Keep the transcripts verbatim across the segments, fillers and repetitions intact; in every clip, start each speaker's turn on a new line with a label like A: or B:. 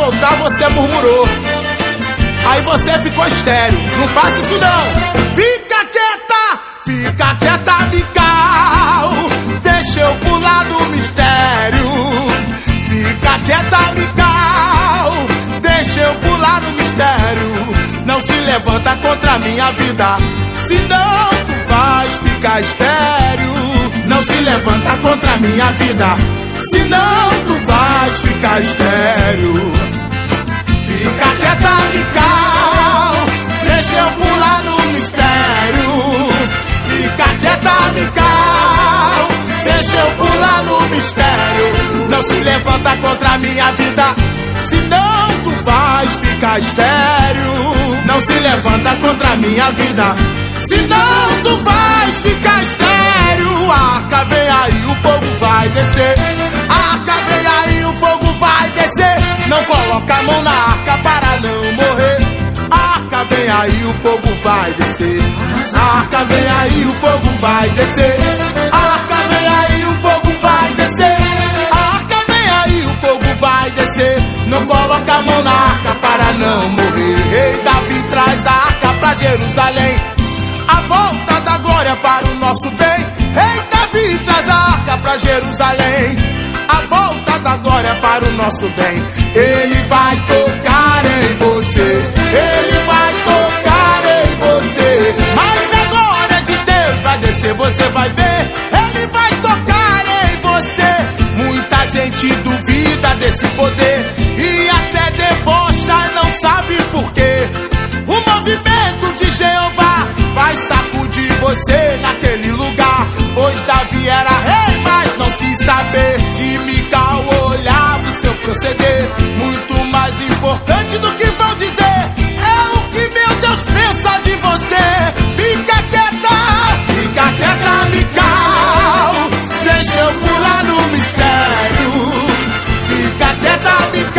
A: voltar você murmurou. Aí você ficou estéril. Não faça isso não. Fica quieta, fica quieta, Mical. Deixa eu pular do mistério. Fica quieta, Mical. Deixa eu pular do mistério. Não se levanta contra a minha vida, senão tu vais ficar estéril. Não se levanta contra a minha vida, senão tu vais ficar estéril. Fica quieta, Mical. Deixa eu pular no mistério. Fica quieta, Mical. Deixa eu pular no mistério. Não se levanta contra a minha vida, senão tu vais ficar estéril. Não se levanta contra a minha vida, senão tu vais ficar estéril. A arca vem aí, o fogo vai descer. A arca vem aí, o fogo vai descer. Não coloca a mão na arca para não morrer. A arca vem aí, o fogo vai descer. A arca vem aí, o fogo vai descer. A arca vem aí, o fogo vai descer. A arca vem aí, o fogo vai descer. Não coloca a mão na arca para não morrer. Rei Davi traz a arca pra Jerusalém, a volta da glória para o nosso bem. Rei Davi traz a arca pra Jerusalém, a volta da glória para o nosso bem. Ele vai tocar em você, ele vai tocar em você. Mas a glória de Deus vai descer, você vai ver. Ele vai tocar em você. Muita gente duvida desse poder e até debocha, não sabe por quê. O movimento de Jeová vai sacudir você naquele lugar. Pois Davi era rei, mas não quis saber. E Mical olhava o seu proceder. Muito mais importante do que vão dizer é o que meu Deus pensa de você. Fica quieta, fica quieta, Mical. Deixa eu pular no mistério. Fica quieta,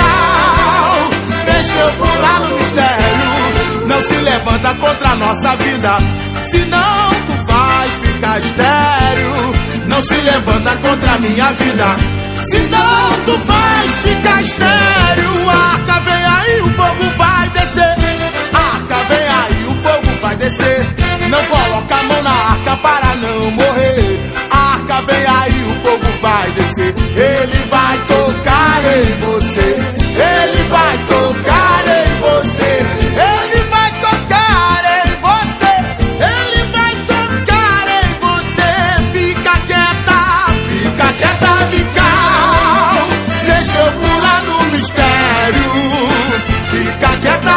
A: Mical. Deixa eu pular no mistério. Não se levanta contra a nossa vida, senão tu vais ficar estéril. Não se levanta contra a minha vida, senão tu vais ficar estéril. A arca vem aí, o fogo vai descer. A arca vem aí, o fogo vai descer. Não coloca a mão na arca para não morrer. A arca vem aí, o fogo vai descer. Ele vai tocar em você. Ele vai tocar em você. Ele vai tocar em você. Ele vai tocar em você. Fica quieta, fica quieta, Mical. Deixa eu pular no mistério. Fica quieta,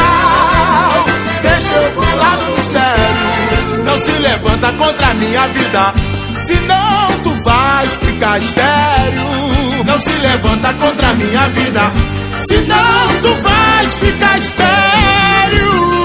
A: Mical. Deixa eu pular no mistério. Não se levanta contra a minha vida, senão tu vais ficar estéril. Não se levanta contra a minha vida, senão tu vais ficar estéril.